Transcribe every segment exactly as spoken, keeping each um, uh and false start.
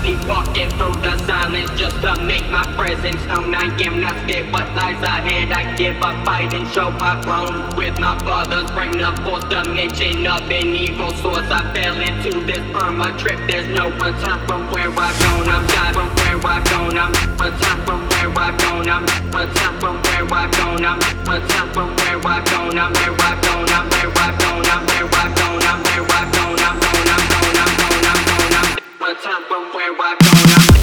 loudly walking through the silence just to make my presence known. I am not scared what lies ahead. I give a fight and show I've grown. With my father's brain, the fourth dimension of an evil source. I fell into this perma trip. There's no return from where I've gone. I'm died from where I've gone. I'm return from where I've gone. I'm return from where I've gone. I'm return from where I've gone. I'm where I've gone. I'm where I've gone. I'm where I've gone. I'm where I've gone. I'm gone. I'm gone. I'm gone. I'm gone. I'm return from where I've gone. I'm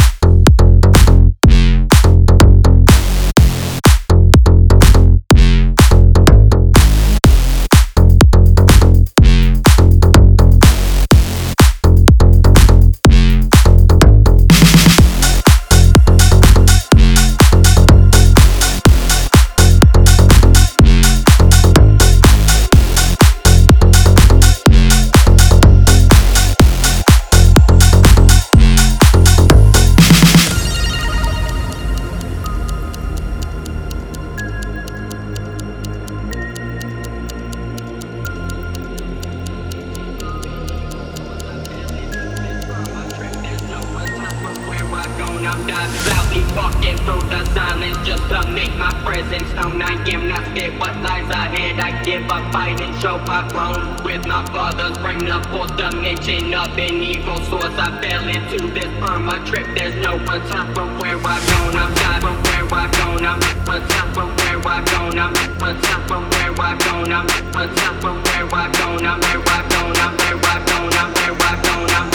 I'm not loudly walking through the silence just to make my presence known. I am not scared what lies ahead. I give a fight and show I've grown. With my father's brain, the fourth dimension of an evil source. I fell into this perma trip. There's no return from where I've gone. I'm died from where I've gone. I'm return from where I've gone. I'm return from where I've gone. I'm return from where I've gone. I'm where I've gone. I'm where I've gone. I'm where I've gone. I'm